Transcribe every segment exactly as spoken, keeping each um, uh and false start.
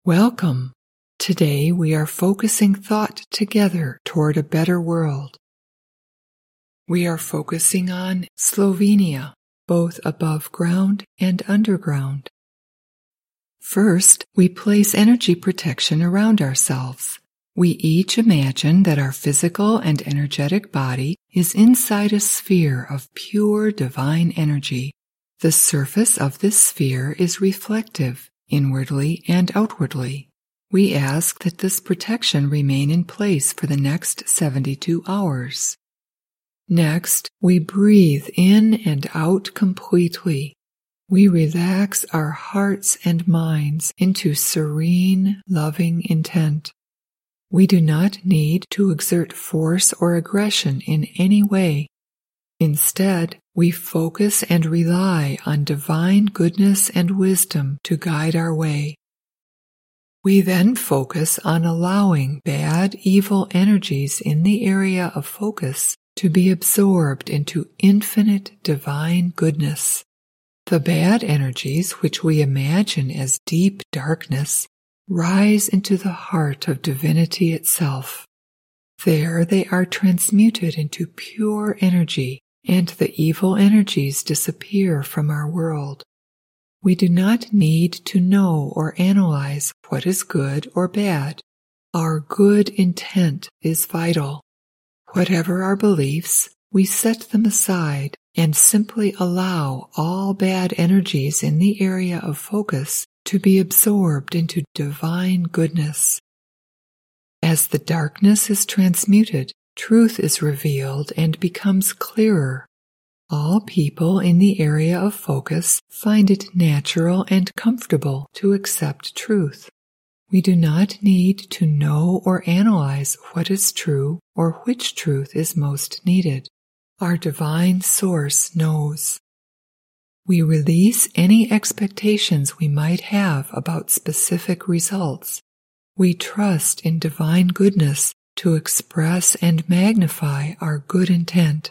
Welcome. Today we are focusing thought together toward a better world. We are focusing on Slovenia, both above ground and underground. First, we place energy protection around ourselves. We each imagine that our physical and energetic body is inside a sphere of pure divine energy. The surface of this sphere is reflective, inwardly and outwardly. We ask that this protection remain in place for the next seventy-two hours. Next, we breathe in and out completely. We relax our hearts and minds into serene, loving intent. We do not need to exert force or aggression in any way. Instead, we focus and rely on divine goodness and wisdom to guide our way. We then focus on allowing bad, evil energies in the area of focus to be absorbed into infinite divine goodness. The bad energies, which we imagine as deep darkness, rise into the heart of divinity itself. There they are transmuted into pure energy, and the evil energies disappear from our world. We do not need to know or analyze what is good or bad. Our good intent is vital. Whatever our beliefs, we set them aside and simply allow all bad energies in the area of focus to be absorbed into divine goodness. As the darkness is transmuted, truth is revealed and becomes clearer. All people in the area of focus find it natural and comfortable to accept truth. We do not need to know or analyze what is true or which truth is most needed. Our divine source knows. We release any expectations we might have about specific results. We trust in divine goodness to express and magnify our good intent.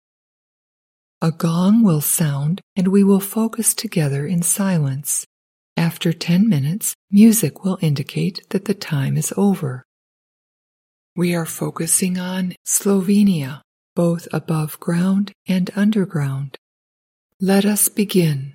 A gong will sound and we will focus together in silence. After ten minutes, music will indicate that the time is over. We are focusing on Slovenia, both above ground and underground. Let us begin.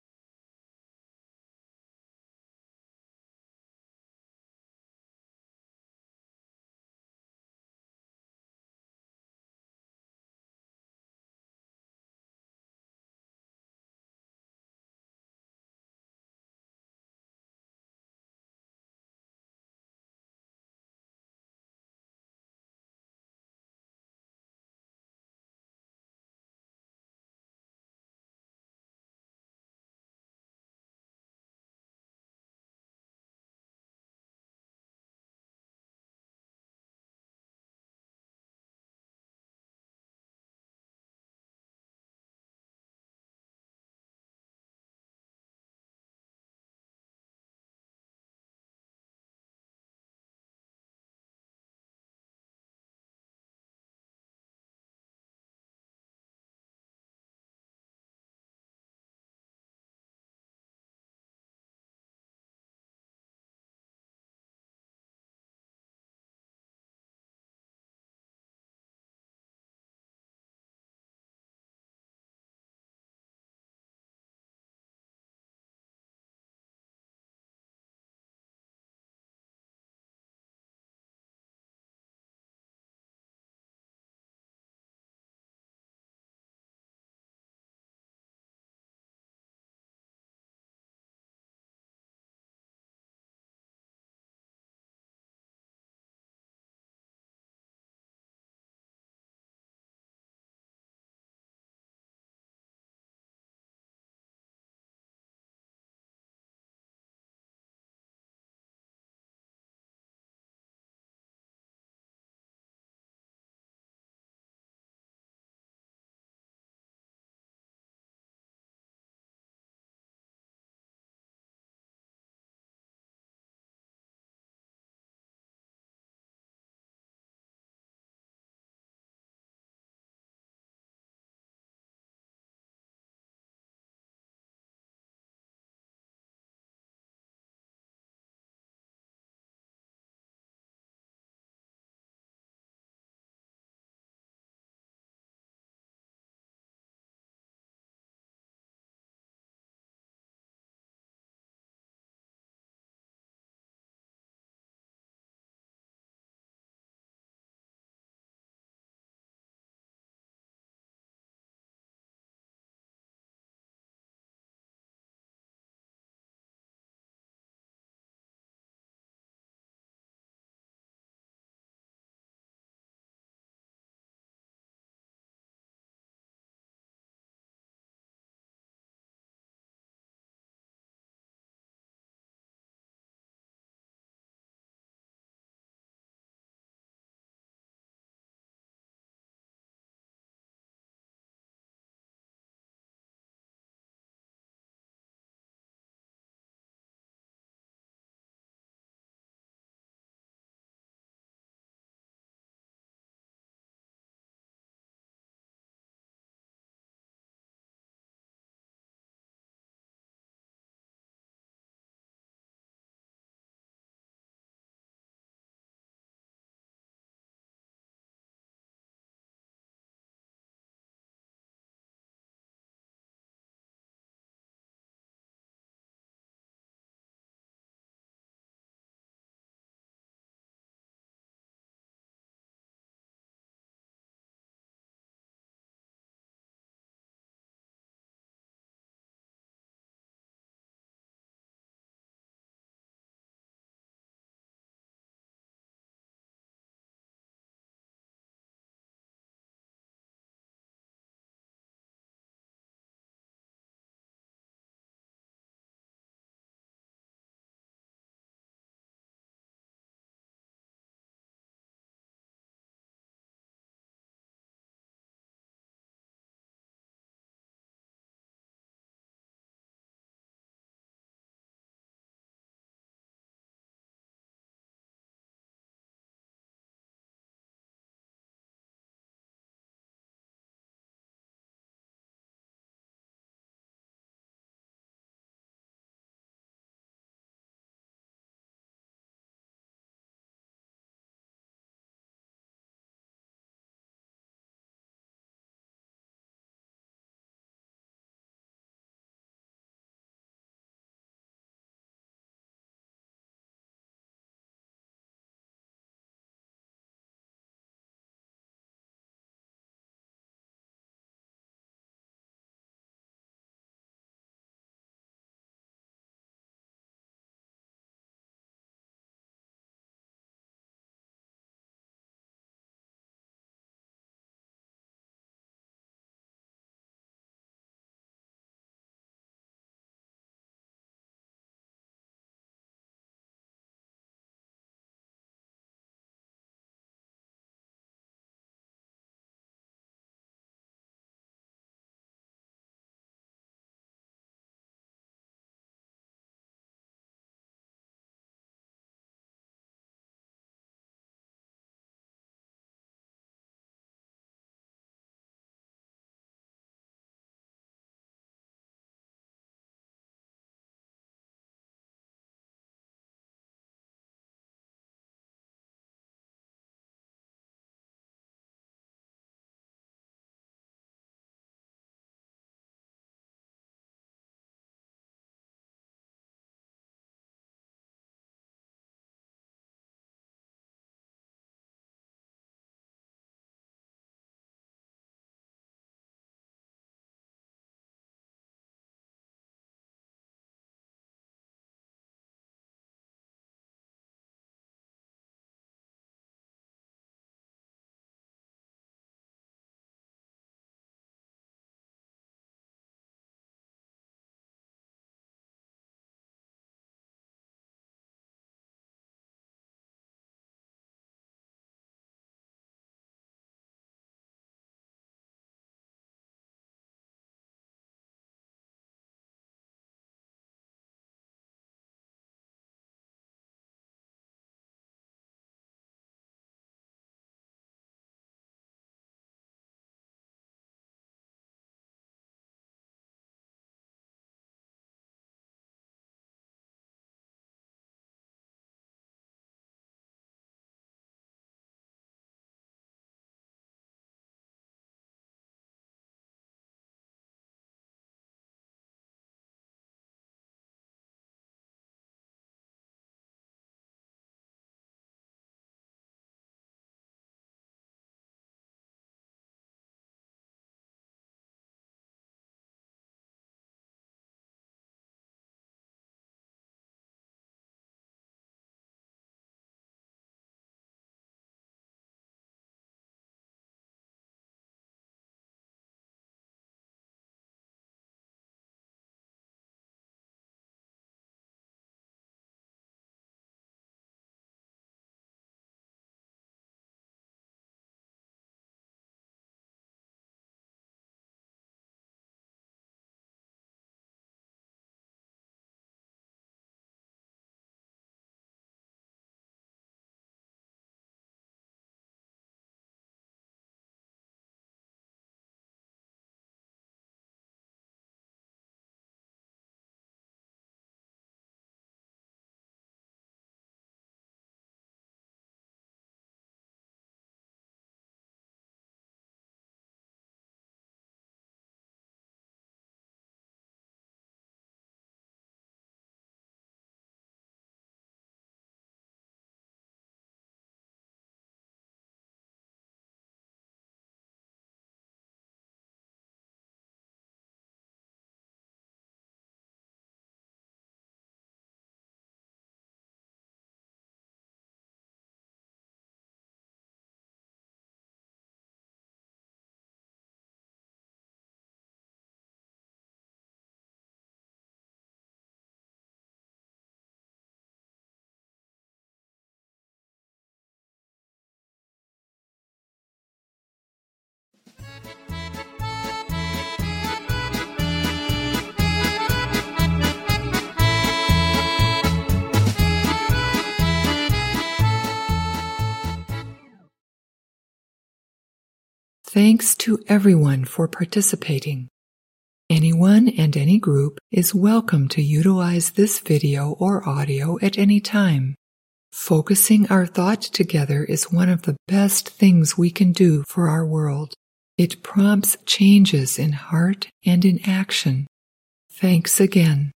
Thanks to everyone for participating. Anyone and any group is welcome to utilize this video or audio at any time. Focusing our thought together is one of the best things we can do for our world. It prompts changes in heart and in action. Thanks again.